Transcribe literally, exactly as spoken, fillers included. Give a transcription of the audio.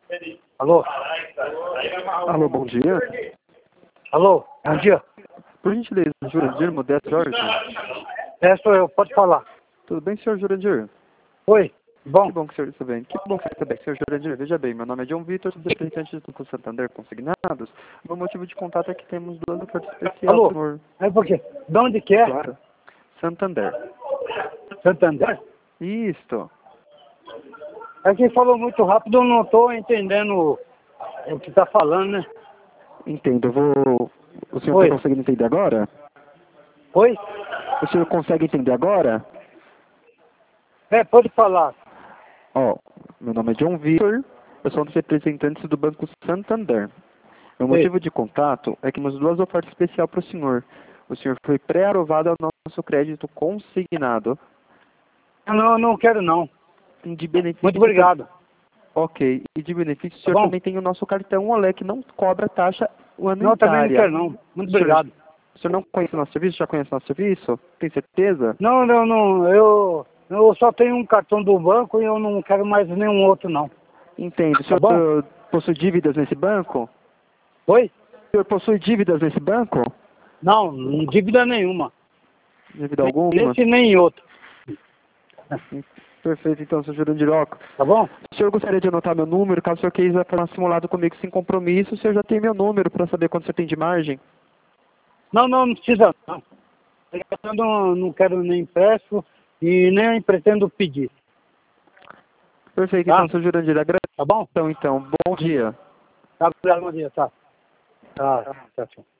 Alô? Alô, bom dia. Alô? Bom dia. Por gentileza, Jurandir, Modesto Jorge. É, sou eu. Pode falar. Tudo bem, senhor Jurandir? Oi. Bom. Que bom que o senhor está bem. Que bom que você está bem, senhor Jurandir. Veja bem, meu nome é John Vitor, sou representante do Banco Santander Consignados. O meu motivo de contato é que temos duas ofertas especiais, Alô? senhor. É por quê? De onde que é? Claro. Santander. Santander? Isto. É que falou muito rápido, eu não estou entendendo o que está falando, né? Entendo. Eu vou... O senhor Oi. está conseguindo entender agora? Oi? O senhor consegue entender agora? É, pode falar. Ó, meu nome é John Vitor, eu sou um dos representantes do Banco Santander. Meu Oi. motivo de contato é que temos duas ofertas especiais para o senhor. O senhor foi pré-aprovado ao nosso crédito consignado. Não, eu não quero não. E de benefício... Muito obrigado. Ok. E de benefício, o Tá senhor bom? também tem o nosso cartão Olé, que não cobra taxa Não, também não anuitária. quero não. Muito O senhor, obrigado. o senhor não conhece o nosso serviço? Já conhece o nosso serviço? Tem certeza? Não, não, não. Eu, eu só tenho um cartão do banco e eu não quero mais nenhum outro não. Entendo. O Tá senhor bom? uh, possui dívidas nesse banco? Oi? O senhor possui dívidas nesse banco? Não, dívida nenhuma. Dívida Nem alguma? esse nem outro. Perfeito, então, senhor Jurandiroca. Tá bom? O senhor gostaria de anotar meu número, caso o senhor queira fazer um simulado comigo sem compromisso, o senhor já tem meu número para saber quanto o senhor tem de margem? Não, não, não precisa não. Eu não, não quero nem empresto e nem pretendo pedir. Perfeito, Tá? então, senhor Jurandir, Tá bom? agradeço, então, bom dia. Tá, obrigado, bom dia, tá. Tá, tá, tchau.